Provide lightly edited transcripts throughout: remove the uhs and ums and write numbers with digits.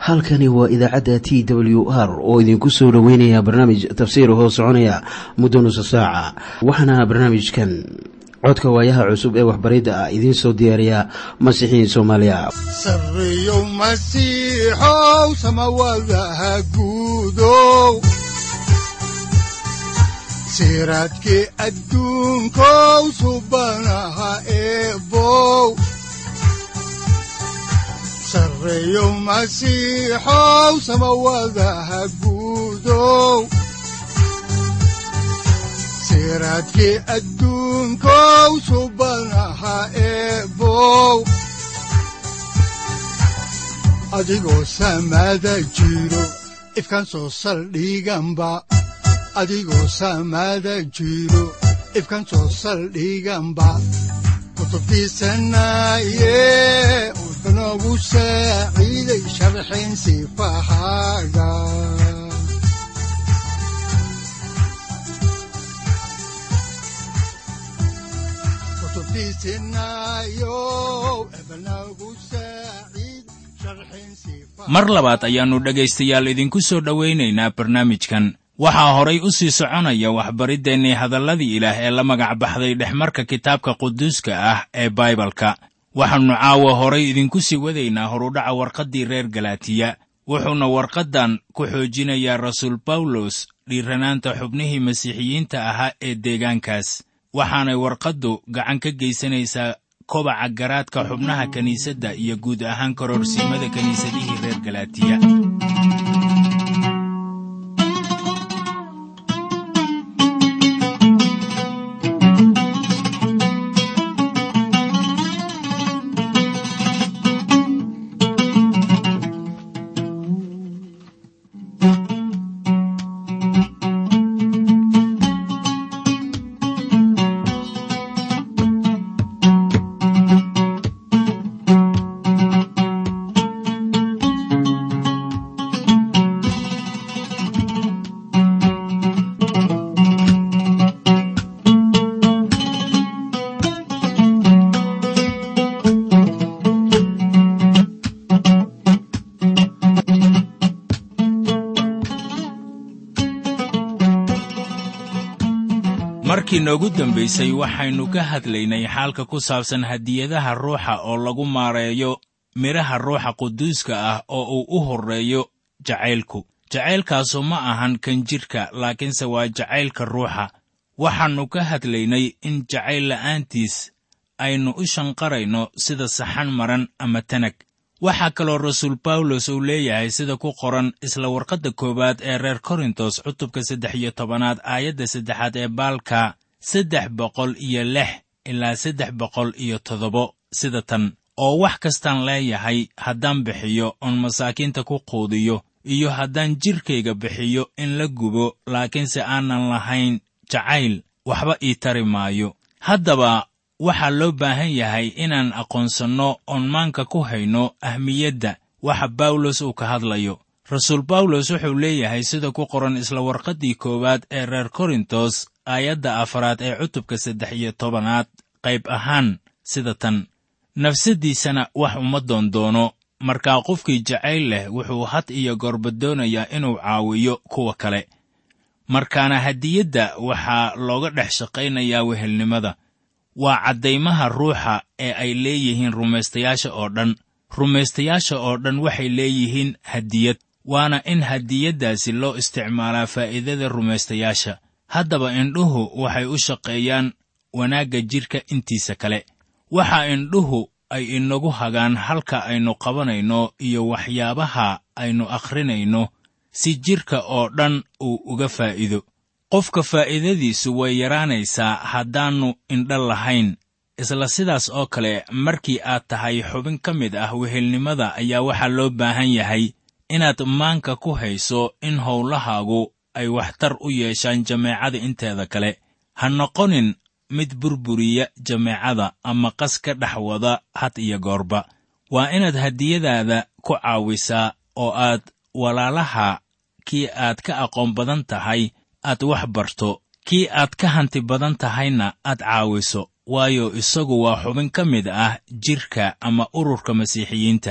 halkani waa idaacadda TWR oo idinku soo dhaweynaya barnaamij tafsiir hoo soconaya muddo nusu saaca. waxaana barnaamijkan codka waayaha cusub ee waxbaridda ah idiin soo diyaariya Masiixiin Soomaaliya. Sarriyow Masiixow samawadaha guudow siraadkii adduunkow subanaha eebow Sarriyow Masiixow samawadaha guudow siraadkii adduunkow subanaha eebow adigoo samada jiro ifkaan soo saldhiganba adigoo samada jiro ifkaan soo saldhiganba kutubtiisanaye udanogu saaciiday sharxin sifahaaga mar labaad ayaannu dhegaystayaal idinku soo dhowaynaynaa barnaamijkan. waxaa horay u sii soconaya waxbariddeenii hadalladii ilaah ee la magac baxday dhexmarka kitaabka quduuska ah ee baibalka. waxaannu caawa horay idinku sii wadaynaa horudhaca warqaddii reer galaatiya. wuxuuna warqaddan ku xoojinayaa rasuul bawlos dhiiranaanta xubnihii masiixiyiinta ahaa ee deegaankaas. waxaanay warqaddu gacan ka geysanaysaa kobaca garaadka xubnaha kiniisadda iyo guud ahaan kororsiimada kiniisadihii reer galaatiya. markii noogu dambaysay waxaynu ka hadlaynay xaalka ku saabsan hadiyadaha ruuxa oo lagu maareeyo midhaha ruuxa quduuska ah oo uu u horreeyo jacaylku. jacaylkaasu ma ahan kan jidhka, laakiinse waa jacaylka ruuxa. waxaannu ka hadlaynay in jacayl la'aantiis aynu u shanqarayno sida saxan maran ama tanag. waxaa kaloo rasuul bawlos uu leeyahay sida ku qoran isla warqadda koowaad ee reer korintos cutubka 13 aayadda 3 ee baalka 306 ilaa 307 sida tan: oo wax kastaan leeyahay haddaan bixiyo oon masaakiinta ku quudiyo, iyo haddaan jidhkayga bixiyo in la gubo, laakiinse aanan lahayn jacayl waxba ii tari maayo. haddaba waxaa loo baahan yahay inaan aqoonsanno oon maanka ku hayno ahmiyadda waxa bawlos uu ka hadlayo. rasuul bawlos wuxuu leeyahay sida ku qoran isla warqaddii koowaad ee reer korintos aayadda 4 ee cutubka 13 qayb ahaan sida tan: nafsaddiisana wax uma doondoono, markaa qofkii jacayl leh wuxuu had iyo goorba doonayaa inuu caawiyo kuwa kale. markaana hadiyadda waxaa looga dhex shaqaynayaa wehelnimada. waa caddaymaha ruuxa ee ay leeyihiin rumaystayaasha oo dhan. rumaystayaasha oo dhan waxay leeyihiin hadiyad, waana in hadiyaddaasi loo isticmaalaa faa'iidada rumaystayaasha. haddaba indhuhu waxay u shaqeeyaan wanaagga jidhka intiisa kale. waxa indhuhu ay inagu hagaan halka aynu qabanayno iyo waxyaabaha aynu akhrinayno si jidhka oo dhan uu uga faa'iido. qofka faa'iidadiisu way yaraanaysaa haddaannu indha lahayn. isla sidaas oo kale, markii aad tahay xubin ka mid ah wehelnimada ayaa waxaa loo baahan yahay inaad maanka ku hayso in howlahaagu ay waxtar u yeeshaan jameecada inteeda kale. ha noqonin mid burburiya jameecada ama qas ka dhex wada had iyo goorba. waa inaad hadiyadaada ku caawisaa oo aad walaalaha kii aad ka aqoon badan tahay aad wax barto, kii aad ka hanti badan tahayna aad caawiso, waayo isagu waa xubin ka mid ah jidhka ama ururka masiixiyiinta.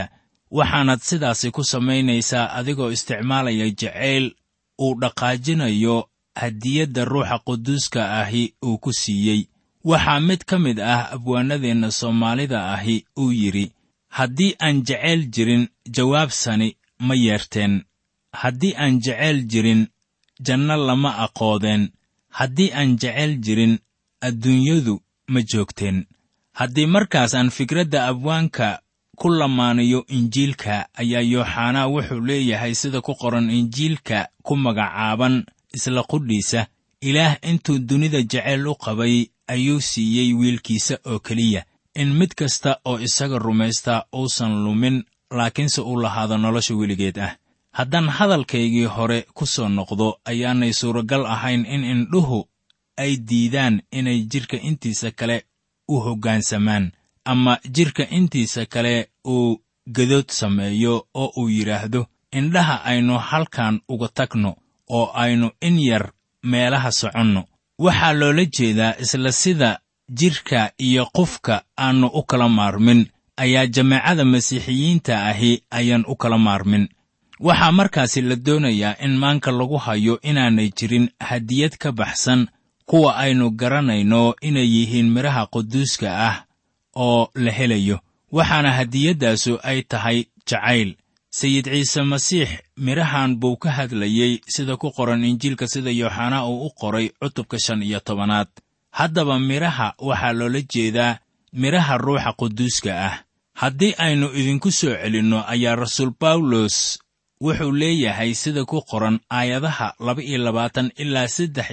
waxaanad sidaasi ku samaynaysaa adigoo isticmaalaya jacayl uu dhaqaajinayo hadiyadda ruuxa quduuska ahi uu ku siiyey. waxaa mid ka mid ah abwaanadeenna Soomaalida ahi uu yidhi, haddii aan jacayl jirin jawaabsani ma yeerteen, haddii aan jacayl jirin janno lama aqoodeen, haddii aan jacayl jirin adduunyadu ma joogteen. haddii markaas aan fikradda abwaanka ku lamaanayo injiilka, ayaa Yooxanaa wuxuu leeyahay sida ku qoran injiilka ku magacaaban isla qudhiisa, Ilaah intuu dunida jacayl u qabay ayuu siiyey wiilkiisa oo keliya, in mid kasta oo isaga rumaysta uusan lumin, laakiinse uu lahaado nolosha weligeed ah. haddaan hadalkaygii hore ku soo noqdo, ayaanay suuragal ahayn in indhuhu ay diidaan inay jidhka intiisa kale u hoggaansamaan, ama jidhka intiisa kale uu gadood sameeyo oo uu yidhaahdo, indhaha aynu halkan uga tagno oo aynu in yar meelaha soconno. waxaa loola jeedaa isla sida jidhka iyo qofka aannu u kala maarmin, ayaa jameecada masiixiyiinta ahi ayaan u kala maarmin. waxaa markaasi la doonayaa in maanka lagu hayo inaanay jirin hadiyad ka baxsan kuwa aynu garanayno inay yihiin midhaha quduuska ah oo la helayo, waxaana hadiyaddaasu ay tahay jacayl. sayid ciise masiix midhahan buu ka hadlayey sida ku qoran injiilka sida Yooxanaa uu u qoray cutubka 15. haddaba midhaha waxaa loola jeedaa midhaha ruuxa quduuska ah. haddii aynu idinku soo celinno, ayaa rasuul bawlos wuxuu leeyahay sida ku qoran aayadaha 22 ilaa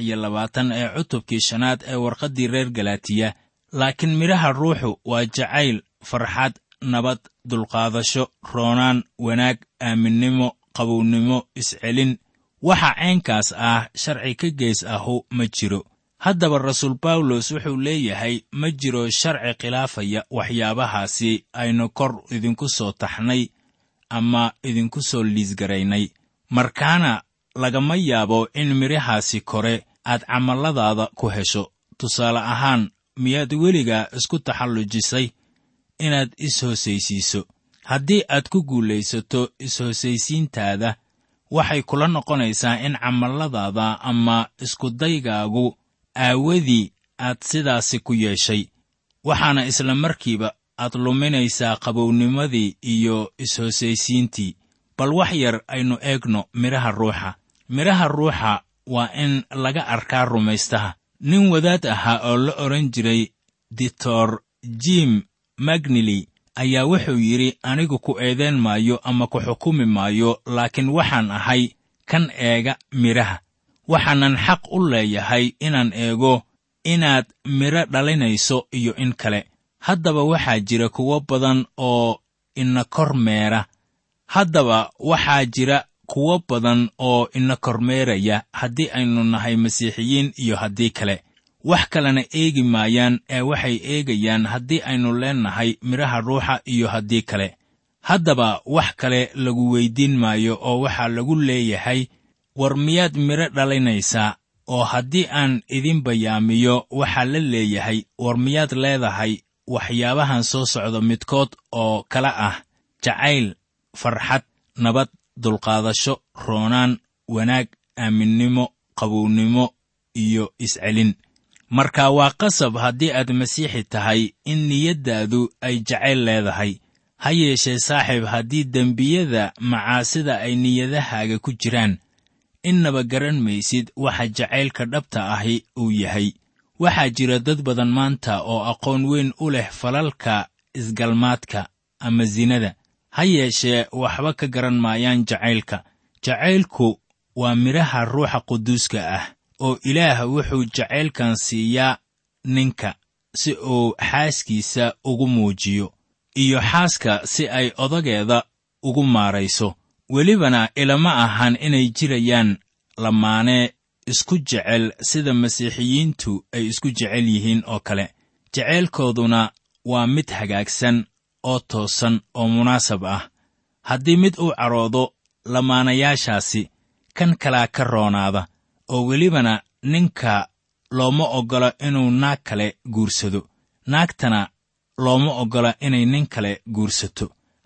23 ee cutubkii 5 ee warqaddii reer Galaatiya, laakiin midhaha ruuxu waa jacayl, farxad, nabad, dulqaadasho, roonaan, wanaag, aaminnimo, qabownimo, iscelin. waxa caynkaas ah sharci ka gees ahu ma jiro. haddaba rasuul bawlos wuxuu leeyahay ma jiro sharci khilaafaya waxyaabahaasi aynu kor idinku soo taxnay ama idinku soo liisgaraynay. markaana lagama yaabo in midhahaasi kore aad camalladaada ku hesho. tusaale ahaan, miyaad weligaa isku taxallujisay inaad is-hoosaysiiso? haddii aad ku guulaysato is-hoosaysiintaada, waxay kula noqonaysaa in camalladaada ama iskudaygaagu aawadii aad sidaasi ku yeeshay, waxaana isla markiiba aad luminaysaa qabownimadii iyo is-hoosaysiintii. bal wax yar aynu eegno midhaha ruuxa. midhaha ruuxa waa in laga arkaa rumaystaha. nin wadaad ahaa oo la odhan jiray Dr. Jim Magnili ayaa wuxuu yidhi, anigu ku eedayn maayo ama ku xukumi maayo, laakiin waxaan ahay kan eega midhaha. waxaanan xaq u leeyahay inaan eego inaad midho dhalinayso iyo in kale. haddaba waxaa jira kuwo badan oo ina kormeeraya haddii aynu nahay masiixiyiin iyo haddii kale. wax kalena eegi maayaan ee waxay eegayaan haddii aynu leennahay midhaha ruuxa iyo haddii kale. haddaba wax kale lagu weyddiin maayo oo waxaa lagu leeyahay, war miyaad midho dhalinaysaa? oo haddii aan idin bayaamiyo, waxaa la leeyahay, war miyaad leedahay waxyaabahan soo socda midkood oo kala ah jacayl, farxad, nabad, dulqaadasho, roonaan, wanaag, aaminnimo, qabownimo iyo iscelin. marka waa qasab haddii aad masiixi tahay in niyaddaadu ay jacayl leedahay. ha yeeshee saaxiib, haddii dembiyada macaasida ay niyadahaaga ku jiraan, innaba garan maysid waxa jacaylka dhabta ahi uu yahay. waxaa jira dad badan maanta oo aqoon weyn u leh falalka isgalmaadka ama sinada, ha yeeshee waxba ka garan maayaan jacaylka. jacaylku waa midhaha ruuxa quduuska ah, oo Ilaah wuxuu jacaylkan siiyaa ninka si uu xaaskiisa ugu muujiyo, iyo xaaska si ay odageeda ugu maarayso. welibana ilama ahan inay jirayaan lamaane isku jecel sida masiixiyiintu ay isku jecel yihiin oo kale. jacaylkooduna waa mid hagaagsan oo toosan oo munaasab ah. haddii mid uu caroodo, lamaanayaashaasi kan kalaa ka roonaada, oo welibana ninka looma oggola inuu naag kale guursado, naagtana looma oggola inay nin kale guursato.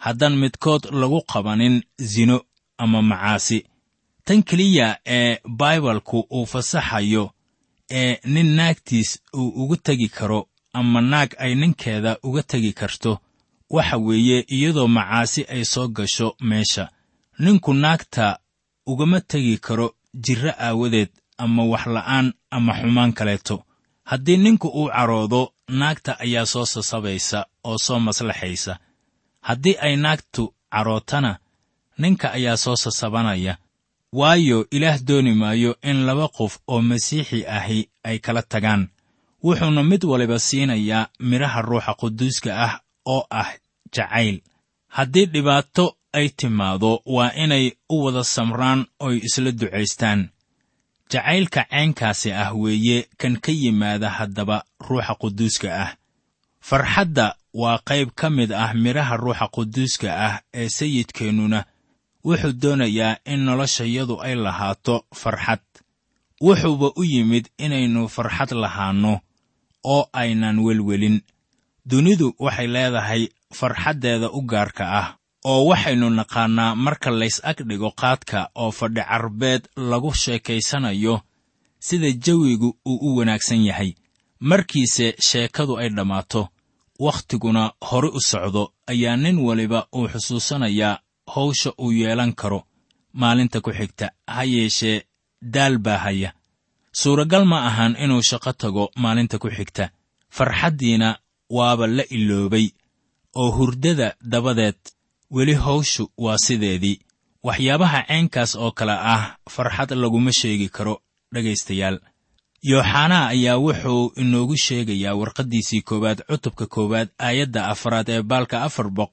haddaan midkood lagu qabanin sino ama macaasi. tan keliya ee baibalku uu fasaxayo ee nin naagtiis uu uga tegi karo ama naag ay ninkeeda uga tegi karto waxa weeye iyadoo macaasi ay soo gasho meesha. ninku naagta ugama tegi karo jirro aawadeed ama waxla'aan ama xumaan kaleeto. haddii ninku uu caroodo, naagta ayaa soo sasabaysa oo soo maslaxaysa. haddii ay naagtu carootana, ninka ayaa soo sasabanaya. waayo Ilaah dooni maayo in laba qof oo masiixi ahi ay kala tagaan. wuxuuna mid waliba siinayaa midhaha ruuxa quduuska ah oo ah jacayl. haddii dhibaato ay timaado, waa inay u wada samraan oy isla ducaystaan. jacaylka caynkaasi ah weeye kan ka yimaada haddaba ruuxa quduuska ah. farxadda waa qayb ka mid ah midhaha ruuxa quduuska ah ee sayidkeennuna wuxuu doonayaa in noloshayadu ay lahaato farxad. wuxuuba u yimid inaynu farxad lahaanno oo aynan welwelin. dunidu waxay leedahay farxaddeeda u gaarka ah, oo waxaynu naqaannaa marka lays ag dhigo qaadka oo fadhi carbeed lagu sheekaysanayo sida jawigu uu u wanaagsan yahay. markiise sheekadu ay dhammaato, wakhtiguna hore u socdo, ayaa nin waliba uu xusuusanayaa hawsha uu yeelan karo maalinta ku xigta. ha yeeshee daal baa haya. suuragal ma ahan inuu shaqo tago maalinta ku xigta. farxaddiina waaba la iloobay, oo hurdada dabadeed weli hawshu waa sideedii. waxyaabaha caynkaas oo kale ah farxad laguma sheegi karo. dhegaystayaal, yooxanaa ayaa wuxuu inoogu sheegayaa warqaddiisii 1 cutubka 1 aayadda 4 ee baalka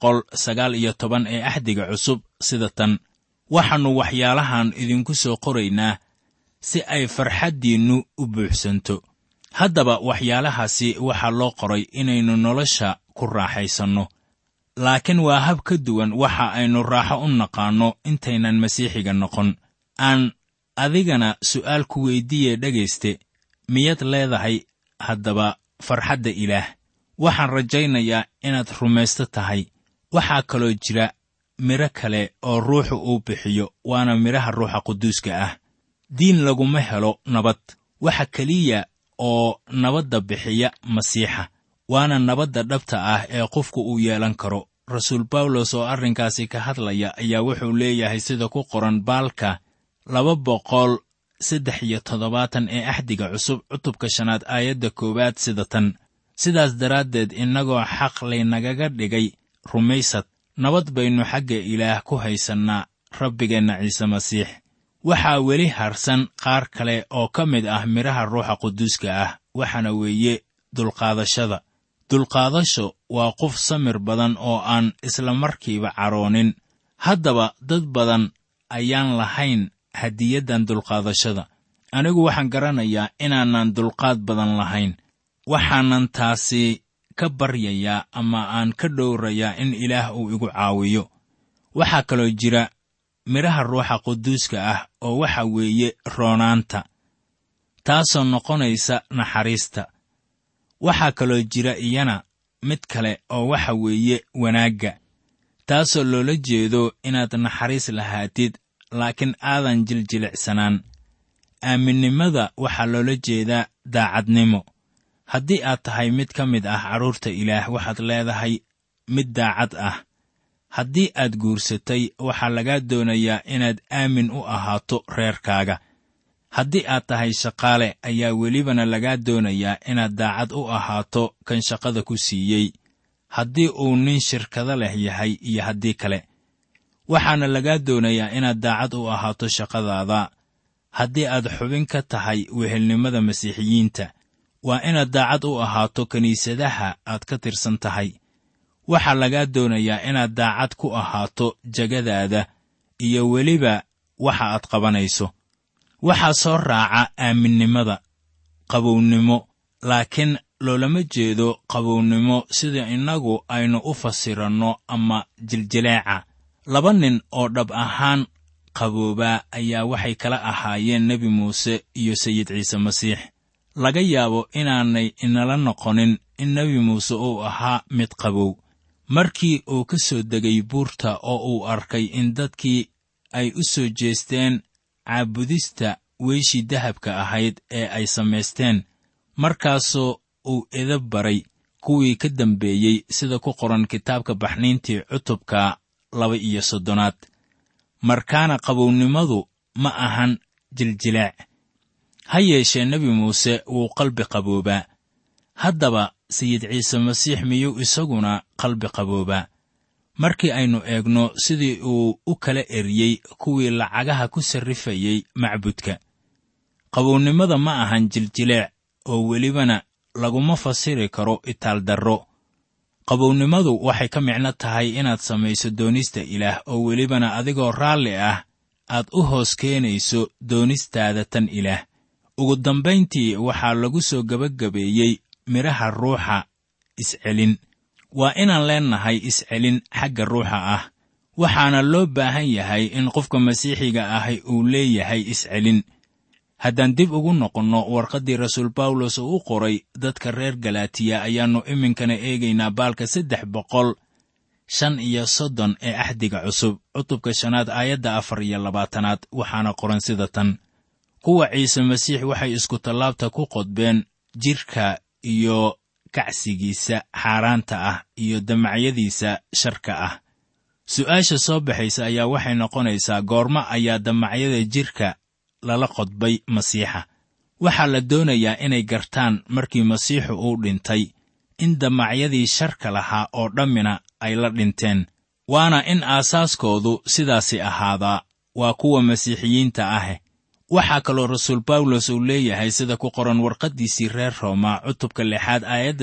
419 ee axdiga cusub sida tan: waxaannu waxyaalahan idinku soo qoraynaa si ay farxaddiinnu u buuxsanto. haddaba waxyaalahaasi waxaa loo qoray inaynu nolosha ku raaxaysanno. laakiin waa hab ka duwan waxa aynu raaxo u naqaanno intaynan masiixiga noqon. aan adigana su'aal ku weyddiiye dhegayste, miyaad leedahay haddaba farxadda Ilaah? waxaan rajaynayaa inaad rumaysto tahay. waxaa kaloo jira midho kale oo ruuxu uu bixiyo, waana midhaha ruuxa quduuska ah. diin laguma helo nabad. waxa keliya oo nabadda bixiya masiixa, waana nabadda dhabta ah ee qofku uu yeelan karo. rasuul bawlos oo arrinkaasi ka hadlaya ayaa wuxuu leeyahay sida ku qoran baalka 273 ee axdiga cusub cutubka 5 aayadda 1 sida tan: sidaas daraaddeed innagoo xaq laynagaga dhigay rumaysad, nabad baynu xagga Ilaah ku haysannaa rabbigeenna ciise masiix. waxaa weli harsan qaar kale oo ka mid ah midhaha ruuxa quduuska ah, waxaana weeye dulqaadashada. dulqaadasho waa qof samir badan oo aan isla markiiba caroonin. haddaba dad badan ayaan lahayn hadiyaddan dulqaadashada. anigu waxaan garanayaa inaanan dulqaad badan lahayn. waxaanan taasi ka baryayaa ama aan ka dhowrayaa in Ilaah uu igu caawiyo. waxaa kaloo jira midhaha ruuxa quduuska ah oo waxa weeye roonaanta, taasoo noqonaysa naxariista. waxaa kaloo jira iyana mid kale oo waxa weeye wanaagga, taasoo loola jeedo inaad naxariis lahaatid laakiin aadan jiljilicsanaan. aaminnimada waxaa loola jeedaa daacadnimo. haddii aad tahay mid ka mid ah carruurta Ilaah, waxaad leedahay mid daacad ah. haddii aad guursatay, waxaa lagaa doonayaa inaad aamin u ahaato reerkaaga. haddii aad tahay shaqaale, ayaa welibana lagaa doonayaa inaad daacad u ahaato kan shaqada ku siiyey, haddii uu nin shirkado leh yahay iyo haddii kale. waxaana lagaa doonayaa inaad daacad u ahaato shaqadaada. haddii aad xubin ka tahay wehelnimada masiixiyiinta, waa inaad daacad u ahaato kiniisadaha aad ka tirsan tahay. waxaa lagaa doonayaa inaad daacad ku ahaato jagadaada iyo weliba waxa aad qabanayso. waxaa soo raaca aaminnimada, qabownimo, laakiin loolama jeedo qabownimo sida innagu aynu u fasiranno ama jiljileeca. 2 nin oo dhab ahaan qaboobaa ayaa waxay kala ahaayeen nebi muuse iyo sayid ciise masiix. laga yaabo inaanay inala noqonin in nebi muuse uu ahaa mid qabow, markii uu ka soo degay buurta oo uu arkay in dadkii ay u soo jeesteen caabudista weyshii dahabka ahayd ee ay samaysteen, markaasoo uu edab baray kuwii ka dambeeyey sida ku qoran kitaabka baxniintii cutubka 32. markaana qabownimadu ma ahan jiljilaac. ha yeeshee nebi muuse wuu qalbi qaboobaa. haddaba sayid ciise masiix miyuu isaguna qalbi qaboobaa? markii aynu eegno sidii uu u kala eriyey kuwii lacagaha ku sarrifayey macbudka. qabownimada ma ahan jiljilaac, oo welibana laguma fasiri karo itaaldarro. qabownimadu waxay ka micno tahay inaad samayso doonista ilaah, oo welibana adigoo raalli ah aad u hoos keenayso doonistaada tan ilaah. ugu dambayntii waxaa lagu soo gebagabeeyey midhaha ruuxa iscelin. waa inaan leennahay iscelin xagga ruuxa ah. waxaana loo baahan yahay in qofka masiixiga ahi uu leeyahay iscelin. haddaan dib ugu noqonno warqaddii rasuul bawlos uu u qoray dadka reer galatiya, ayaannu iminkana eegaynaa baalka 335 ee axdiga cusub, cutubka 5 aayadda 24, waxaana qoran sida tan: kuwa ciise masiix waxay isku tallaabta ku qodbeen jidhka iyo kacsigiisa xaaraanta ah iyo damacyadiisa sharka ah. su'aasha soo baxaysa ayaa waxay noqonaysaa, goorma ayaa damacyada jidhka lala qodbay masiixa? waxaa la doonayaa inay gartaan markii masiixu uu dhintay in damacyadii sharka lahaa oo dhammina ay la dhinteen, waana in aasaaskoodu sidaasi ahaadaa, waa kuwa masiixiyiinta ah. waxaa kaloo rasuul bawlos uu leeyahay sida ku qoran warqaddiisii reer rooma cutubka 6 aayadda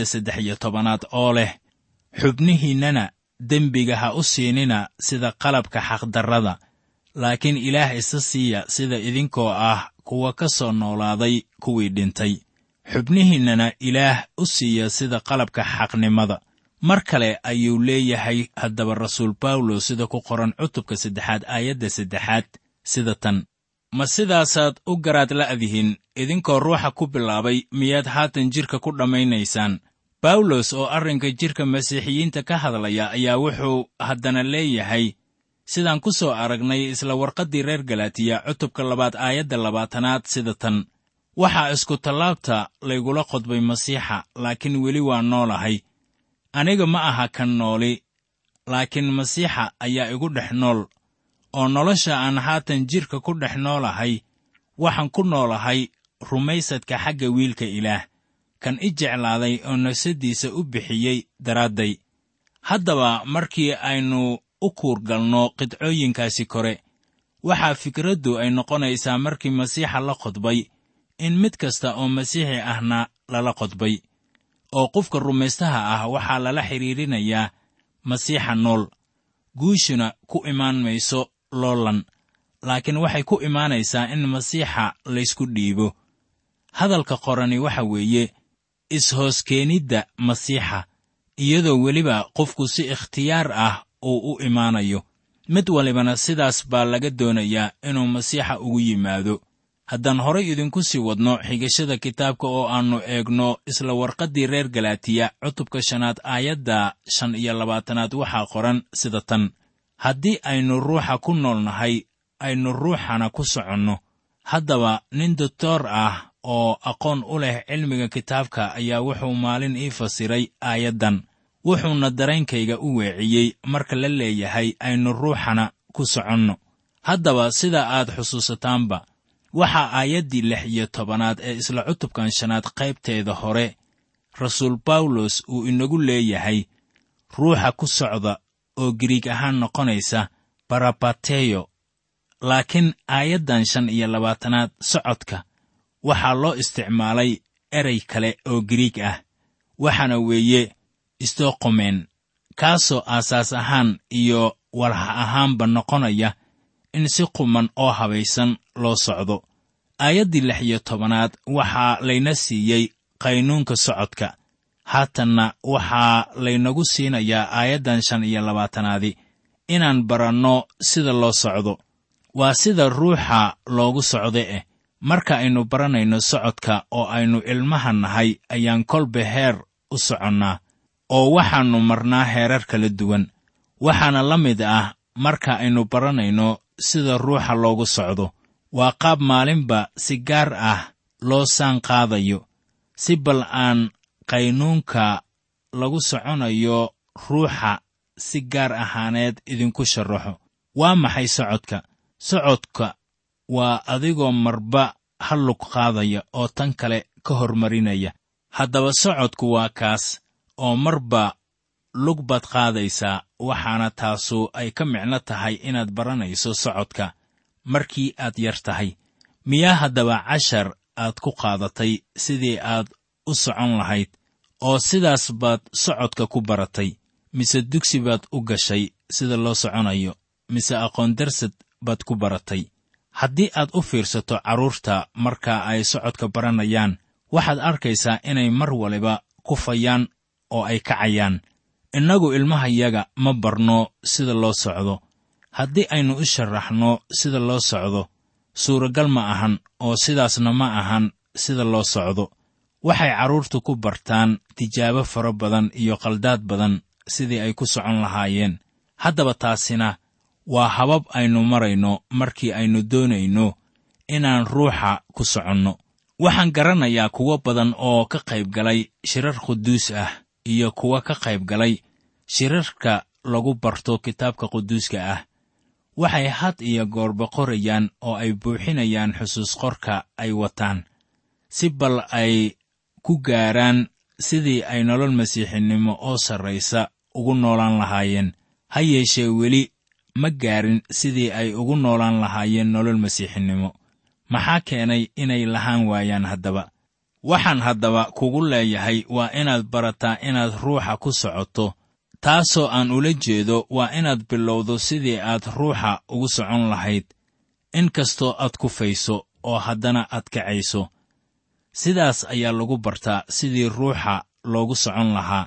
13 oo leh: xubnihiinnana dembiga ha u siinina sida qalabka xaqdarrada, laakiin ilaah isa siiya sida idinkoo ah kuwa ka soo noolaaday kuwii dhintay. xubnihiinnana ilaah u siiya sida qalabka xaqnimada. mar kale ayuu leeyahay haddaba rasuul bawlos sida ku qoran cutubka 3 aayadda 3 sida tan: ma sidaasaad u garaad la'dihin idinkoo ruuxa ku bilaabay, miyaad haatan jidhka ku dhammaynaysaan? bawlos oo arrinka jidhka masiixiyiinta ka hadlaya ayaa wuxuu haddana leeyahay sidaan ku soo aragnay isla warqaddii reer galatiya cutubka 2 aayadda 20 sida tan: waxaa isku tallaabta laygula qodbay masiixa, laakiin weli waa noolahay. aniga ma aha kan nooli, laakiin masiixa ayaa igu dhex nool, oo nolosha aan haatan jidhka ku dhex noolahay waxaan ku noolahay rumaysadka xagga wiilka ilaah, kan i jeclaaday oo nafsaddiisa u bixiyey daraadday. haddaba markii aynu u kuurgalno qidcooyinkaasi kore, waxaa fikraddu ay noqonaysaa markii masiixa la qodbay in mid kasta oo masiixi ahna lala qodbay, oo qofka rumaystaha ah waxaa lala xidhiirinayaa masiixa nool. guushuna ku imaan mayso loolan, laakiin waxay ku imaanaysaa in masiixa laysku dhiibo. hadalka qorani waxa weeye is-hooskeenidda masiixa, iyadoo weliba qofku si ikhtiyaar ah uu u imaanayo. mid walibana sidaas baa laga doonayaa inuu masiixa ugu yimaado. haddaan horay idinku sii wadno xigashada kitaabka oo aannu eegno isla warqaddii reer galatiya cutubka 5 aayadda 25 waxaa qoran sida tan: haddii aynu ruuxa ku noolnahay, aynu ruuxana ku soconno. haddaba nin doktoor ah oo aqoon u leh cilmiga kitaabka ayaa wuxuu maalin ii fasiray aayaddan, wuxuuna dareenkayga u weeciyey marka la leeyahay aynu ruuxana ku soconno. haddaba sida aad xusuusataanba, waxaa aayaddii 16 ee isla cutubkan 5 qaybteeda hore rasuul bawlos uu inagu leeyahay ruuxa ku socda, oo giriig ahaan noqonaysa barabateyo. laakiin aayaddan 25 socodka waxaa loo isticmaalay erey kale oo giriig ah, waxaana weeye istoqomen, kaasoo aasaas ahaan iyo walha ahaanba noqonaya in si quman oo habaysan loo socdo. aayaddii 16 waxaa layna siiyey qaynuunka socodka. haatanna waxaa laynagu siinayaa aayaddan 25 inaan baranno sida loo socdo. waa sida ruuxa loogu socdo marka aynu baranayno socodka oo aynu ilmaha nahay ayaan kolba heer u soconnaa. oo waxaannu marnaa heerar kala duwan. waxaana la mid ah marka aynu baranayno sida ruuxa loogu socdo. waa qaab maalinba si gaar ah loo saan qaadayo, si bal aan qaynuunka lagu soconayo ruuxa si gaar ahaaneed idinku sharaxo. waa maxay socodka? socodka waa adigoo marba hal lug qaadaya oo tan kale ka hormarinaya. haddaba socodku waa kaas, oo marba lug baad qaadaysaa, waxaana taasu ay ka micno tahay inaad baranayso socodka markii aad yar tahay. miyaa haddaba cashar aad ku qaadatay sidii aad u socon lahayd, oo sidaas baad socodka ku baratay? mise dugsi baad u gashay sida loo soconayo, mise aqoon darsad baad ku baratay? haddii aad u fiirsato carruurta marka ay socodka baranayaan, waxaad arkaysaa inay mar waliba kufayaan oo ay kacayaan. innagu ilmahayaga ma barno sida loo socdo. haddii aynu u sharaxno sida loo socdo, suuragal ma ahan, oo sidaasna ma ahan sida loo socdo. waxay carruurtu ku bartaan tijaabo fara badan iyo qaldaad badan sidii ay ku socon lahaayeen. haddaba taasina waa habab aynu marayno markii aynu doonayno inaan ruuxa ku soconno. waxaan garanayaa kuwo badan oo ka qayb galay shirar quduus ah iyo kuwa ka qayb galay shirarka lagu barto kitaabka quduuska ah. waxay had iyo goorba qorayaan oo ay buuxinayaan xusuus qorka ay wataan, si bal ay ku gaaraan sidii ay nolol masiixinimo oo sarraysa ugu noolaan lahaayeen. ha yeeshee weli ma gaarin sidii ay ugu noolaan lahaayeen nolol masiixinimo. maxaa keenay inay lahaan waayaan haddaba? waxaan haddaba kugu leeyahay waa inaad barataa inaad ruuxa ku socoto. taasoo aan ula jeedo waa inaad bilowdo sidii aad ruuxa ugu socon lahayd, in kastoo aad kufayso oo haddana aad kacayso. sidaas ayaa lagu bartaa sidii ruuxa loogu socon lahaa.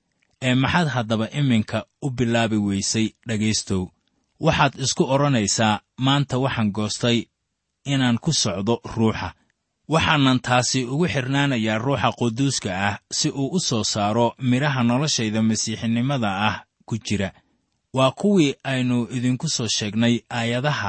maxaad haddaba iminka u bilaabi weysay dhegaystow? waxaad isku odhanaysaa, maanta waxaan goostay inaan ku socdo ruuxa. waxaanan taasi ugu xidhnaanayaa ruuxa quduuska ah si uu u soo saaro midhaha noloshayda masiixinimada ah ku jira. waa kuwii aynu idinku soo sheegnay aayadaha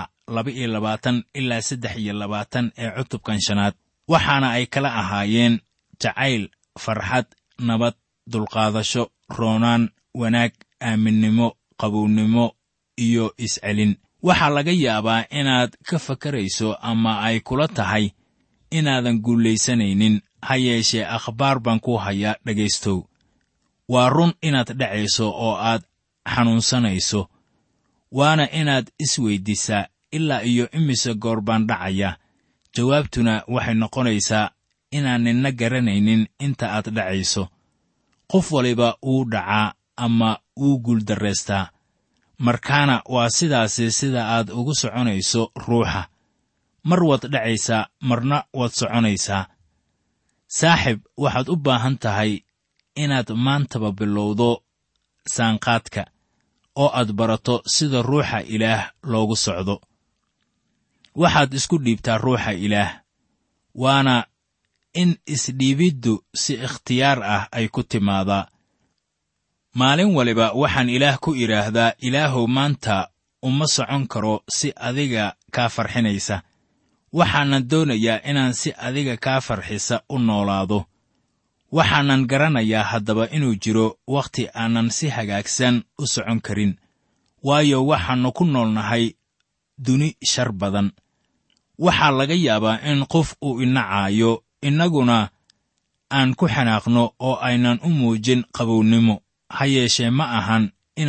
22 ilaa 23 ee cutubkan 5. waxaana ay kala ahaayeen jacayl, farxad, nabad, dulqaadasho, roonaan, wanaag, aaminnimo, qabownimo iyo iscelin. waxaa laga yaabaa inaad ka fakarayso ama ay kula tahay inaadan guulaysanaynin. ha yeeshee akhbaar baan ku hayaa dhegaystow. waa run inaad dhacayso oo aad xanuunsanayso. waana inaad isweyddiisaa, ilaa iyo imise goor baan dhacaya? jawaabtuna waxay noqonaysaa inaan ninna garanaynin inta aad dhacayso. qof waliba wuu dhacaa ama wuu guuldarraystaa. markaana waa sidaasi sida aad ugu soconayso ruuxa. mar waad dhacaysaa, marna waad soconaysaa. saaxib, waxaad u baahan tahay inaad maantaba bilowdo saanqaadka, oo aad barato sida ruuxa Ilaah loogu socdo. waxaad isku dhiibtaa ruuxa Ilaah, waana in isdhiibiddu si ikhtiyaar ah ay ku timaadaa. maalin waliba waxaan Ilaah ku idhaahdaa, Ilaahow, maanta uma socon karo si adiga kaa farxinaysa. waxaanan doonayaa inaan si adiga kaa farxisa u noolaado. waxaanan garanayaa haddaba inuu jiro wakhti aanan si hagaagsan u socon karin, waayo waxaannu ku noolnahay duni shar badan. waxaa laga yaabaa in qof uu inacaayo, innaguna aan ku xanaaqno oo aynan u muujin qabownimo. ha yeeshee ma ahan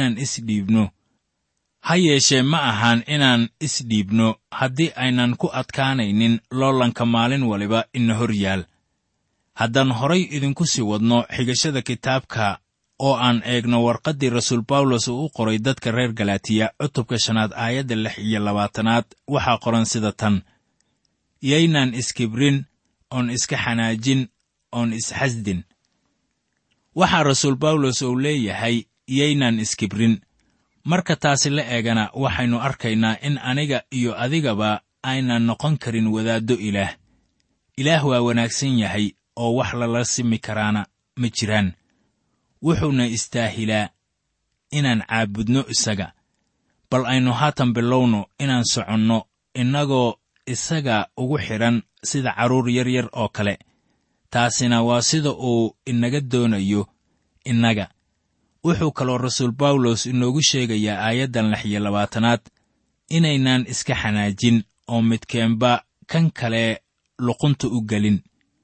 inaan isdhiibno haddii aynan ku adkaanaynin loolanka maalin waliba ina hor yaal. haddaan horay idinku sii wadno xigashada kitaabka oo aan eegno warqaddii rasuul bawlos uu u qoray dadka reer galatiya cutubka 5 aayadda 26 waxaa qoran sida tan: yaynaan iskibrin, oon iska xanaajin, oon isxasdin. waxaa rasuul bawlos uu leeyahay yaynaan iskibrin. marka taasi la eegana waxaynu arkaynaa in aniga iyo adigaba aynan noqon karin wadaaddo Ilaah. Ilaah waa wanaagsan yahay oo wax lala simi karaana ma jiraan. wuxuuna istaahilaa inaan caabudno isaga. bal aynu haatan bilowno inaan soconno innagoo isaga ugu xidhan sida carruur yaryar oo kale. taasina waa sida uu inaga doonayo innaga. wuxuu kaloo rasuul bawlos inoogu sheegayaa aayaddan 16 inaynaan iska xanaajin oo midkeenba kan kale luqunta u gelin.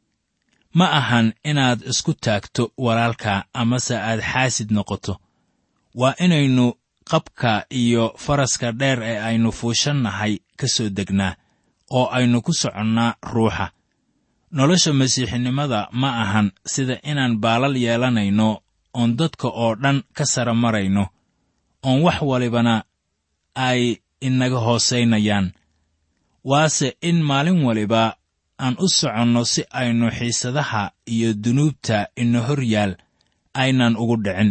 ma ahan inaad isku taagto walaalka amase aad xaasid noqoto. waa inaynu qabka iyo faraska dheer ee aynu fuushannahay ka soo degnaa oo aynu ku soconnaa ruuxa. nolosha masiixinimada ma ahan sida inaan baalal yeelanayno oon dadka oo dhan ka sara marayno, oon wax walibana ay inaga hoosaynayaan. waase in maalin waliba aan u soconno si aynu xiisadaha iyo dunuubta ina hor yaal aynan ugu dhicin.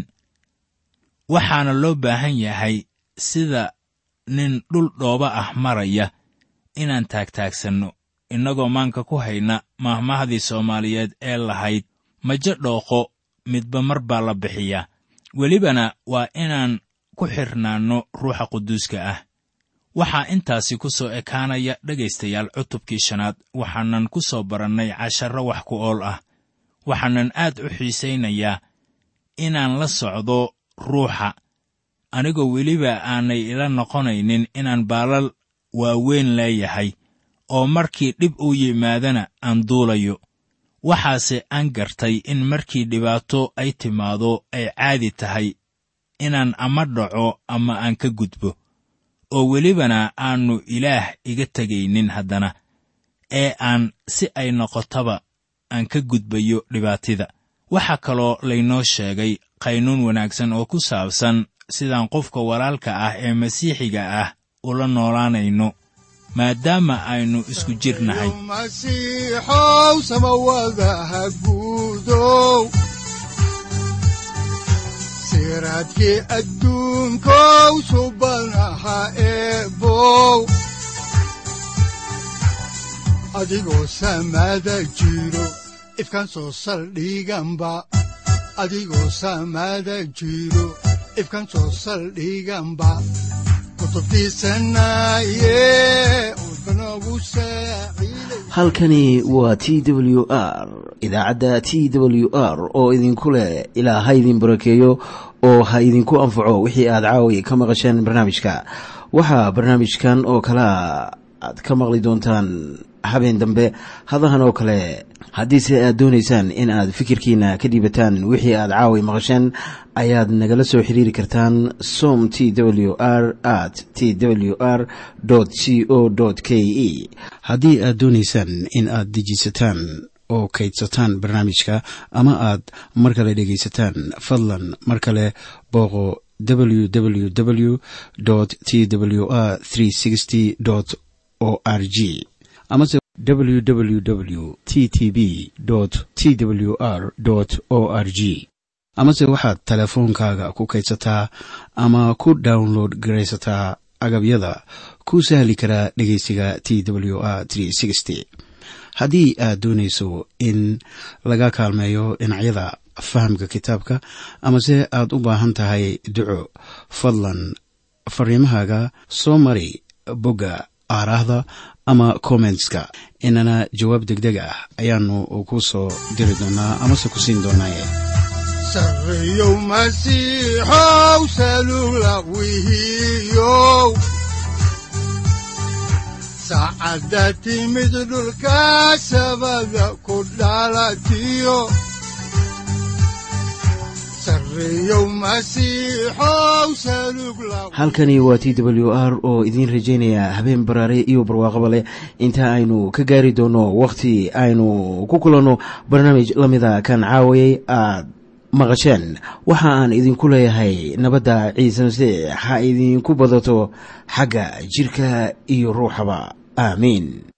waxaana loo baahan yahay sida nin dhul dhooba ah maraya inaan taagtaagsanno, innagoo maanka ku hayna mahmahdii Soomaaliyeed ee lahayd majo dhooqo midba mar baa la bixiyaa. welibana waa inaan ku xirnaanno ruuxa quduuska ah. waxaa intaasi ku soo ekaanaya dhegaystayaal cutubkii 5. waxaanan ku soo barannay casharro wax ku ool ah. waxaanan aad u xiisaynayaa inaan la socdo ruuxa, anigoo weliba aanay ila noqonaynin inaan baalal waaweyn leeyahay oo markii dhib u yimaadana aan duulayo. waxaase aan gartay in markii dhibaato ay timaado ay caadi tahay inaan ama dhaco ama aan ka gudbo, oo welibana aannu ilaah iga tegaynin haddana, ee aan si ay noqotaba aan ka gudbayo dhibaatida. waxaa kaloo laynoo sheegay qaynuun wanaagsan oo ku saabsan sidaan qofka walaalka ah ee masiixiga ah ula noolaanayno, maadaama aynu isku jirnahay. masiixow samawadaha guudow, siraadkii adduunkow subanaha eebow, adigoo samada jiro ifkaan soo saldhiganba, adigoo samada jiro ifkaan soo saldhiganba. halkani waa t w r, idaacadda t w r oo idinku leh ilaa ha idin barakeeyo oo ha idinku anfaco wixii aad caawi ka maqasheen barnaamijka. waxaa barnaamijkan oo kalea aad ka maqli doontaan habeen dambe hadahan oo kale. haddiise aad doonaysaan in aad fikirkiina ka dhiibataan wixii aad caawi maqasheen, ayaad nagala soo xiriiri kartaan som t w r @t w r c o k e. haddii aad doonaysaan in aad dejisataan oo kaydsataan barnaamijka ama aad mar kale dhegaysataan, fadlan mar kale booqo www t w r o r g amase www t t b t w r o r g. amase waxaad teleefoonkaaga ku kaydsataa ama ku download garaysataa agabyada ku sahli karaa dhegaysiga t w r. haddii aad doonayso in laga kaalmeeyo dhinacyada fahamka kitaabka amase aad u baahan tahay duco, fadlan fariimahaaga soo mari bogga aaraahda ama commentska, inana jawaab degdeg ah ayaanu ku soo diri doonaa amase ku siin doonaaye. sarreeyow masiixow salula wihiyow, saacadda timid dhulka sabada ku dhalatiyo, halkani waa t w r oo idiin rajaynaya habeen baraare iyo barwaaqaba leh, inta aynu ka gaari doono wakhti aynu ku kulanno barnaamij la mida kan caawayay aad maqasheen. waxa aan idinku leeyahay nabadda ciise masiix ha idinku badato xagga jidhka iyo ruuxaba. aamiin.